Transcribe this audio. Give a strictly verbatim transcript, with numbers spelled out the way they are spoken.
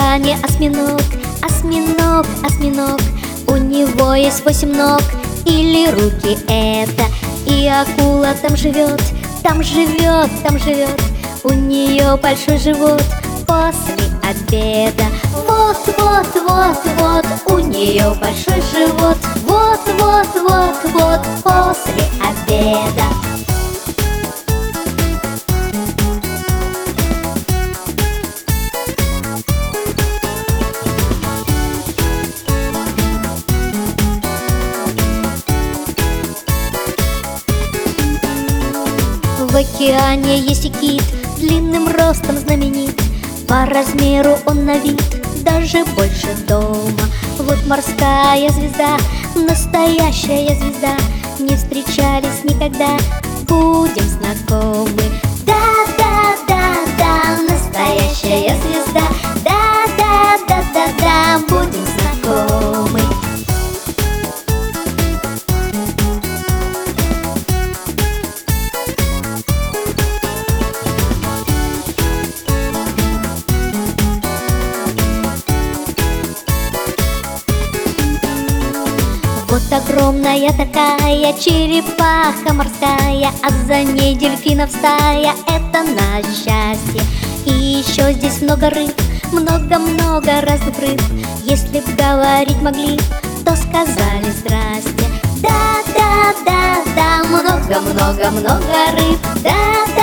океане осьминог, осьминог, осьминог. У него есть восемь ног или руки это. И акула там живет, там живет, там живет. У нее большой живот после обеда. Вот, вот, вот, вот, у нее большой живот. Вот, вот, вот, вот, после обеда. В океане есть и кит, длинным ростом знаменит. По размеру он на вид даже больше дома. Вот морская звезда, настоящая звезда. Не встречались никогда, будем знакомы. Да, да, да, да, настоящая звезда. Да, да, да, да, да, будем знакомы. Вот огромная такая черепаха морская, а за ней дельфинов стая. Это наше счастье. И еще здесь много рыб, много-много разных рыб. Если б говорить могли, то сказали здрасте. Да, да, да, да, много-много-много рыб. Да, да.